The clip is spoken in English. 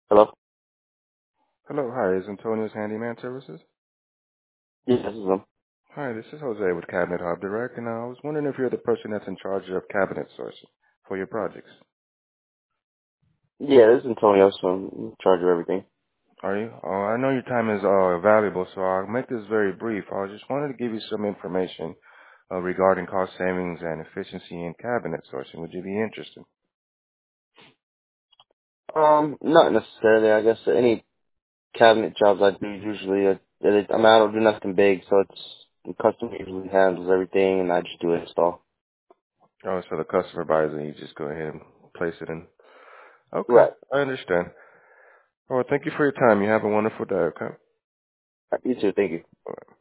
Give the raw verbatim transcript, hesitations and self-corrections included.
Hello? Hello, hi, is Antonio's Handyman Services? Yes, this is him. Hi, this is Jose with Cabinet Hub Direct, and I was wondering if you're the person that's in charge of cabinet sourcing for your projects. Yeah, this is Antonio, so I'm in charge of everything. Are you? Oh, I know your time is uh, valuable, so I'll make this very brief. I just wanted to give you some information uh, regarding cost savings and efficiency in cabinet sourcing. Would you be interested? Um, not necessarily. I guess any cabinet jobs I do usually, uh, it- I mean, I don't do nothing big, so it's the customer usually handles everything, and I just do install. Oh, so the customer buys it, and you just go ahead and place it in. Okay, Right. I understand. Well, thank you for your time. You have a wonderful day, okay? You too. Thank you.